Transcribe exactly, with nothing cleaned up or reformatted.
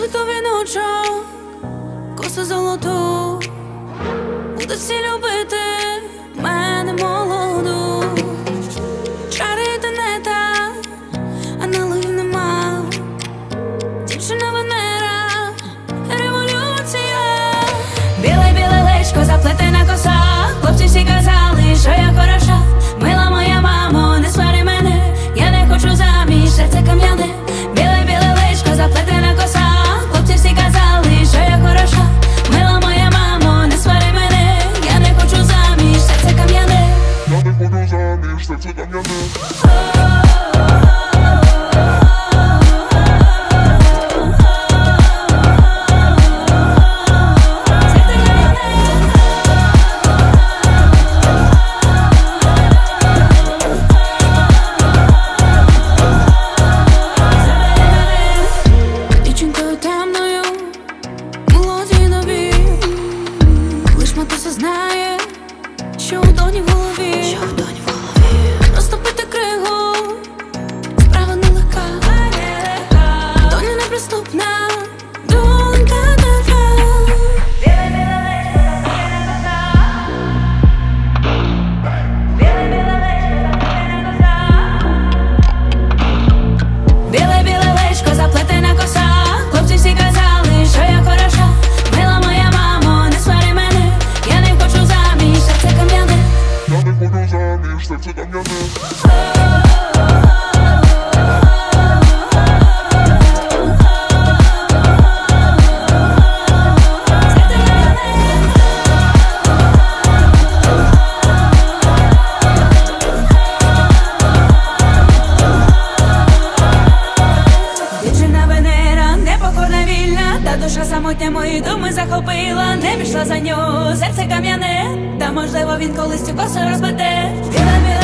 Розбито віночок, коса золоту, будуть всі любити мене молоду. Чарити не так, аналогів нема. Дівчина Венера, революція. Біле-біле личко, заплетена коса. Хлопці всі казали, що я хороша. Мила моя мамо, не свари мене, я не хочу заміж, серце кам'яне. Біле-біле личко, заплетена коса. Хлопці всі казали, що я хороша. Мила моя мамо, не свари мене, я не хочу заміж, серце кам'яне. Я не хочу заміж, серце кам'яне. Матуся знає, що у доні в голові, що у доні в голові. Розтопити кригу, справа нелегка, доня неприступна, донька така. Біле-біле личко, заплетена коса. Хлопці всі казали, що я хороша. Мила моя мамо, не свари мене, я не хочу заміж, серце кам'яне. Я не хочу заміж, серце кам'яне. Дівчина Венера, непокорна, вільна, та душа самотня мої думи захопила. Не пішла за нього, серце кам'яне, та можливо він колись цю косу розбере. Біла-біла